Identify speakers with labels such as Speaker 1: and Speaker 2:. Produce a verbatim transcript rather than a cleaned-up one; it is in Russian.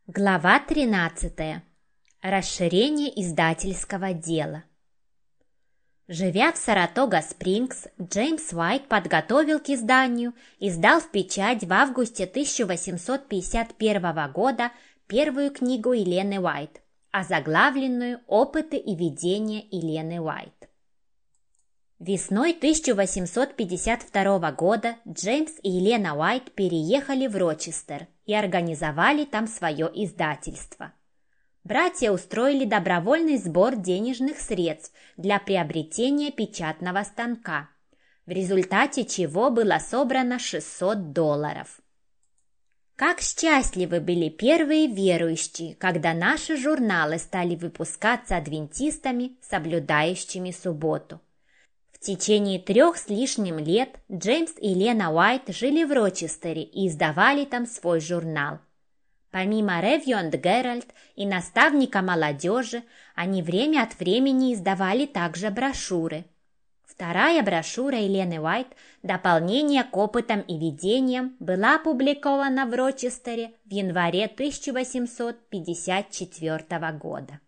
Speaker 1: Глава тринадцатая. Расширение издательского дела. Живя в Саратога-Спрингс, Джеймс Уайт подготовил к изданию и сдал в печать в августе тысяча восемьсот пятьдесят первого года первую книгу Елены Уайт, озаглавленную «Опыты и видения Елены Уайт». Весной тысяча восемьсот пятьдесят второго года Джеймс и Елена Уайт переехали в Рочестер и организовали там свое издательство. Братья устроили добровольный сбор денежных средств для приобретения печатного станка, в результате чего было собрано шестьсот долларов. Как счастливы были первые верующие, когда наши журналы стали выпускаться адвентистами, соблюдающими субботу. В течение трех с лишним лет Джеймс и Елена Уайт жили в Рочестере и издавали там свой журнал. Помимо Review and Herald и наставника молодежи, они время от времени издавали также брошюры. Вторая брошюра Елены Уайт «Дополнение к опытам и видениям» была опубликована в Рочестере в январе тысяча восемьсот пятьдесят четвёртого года.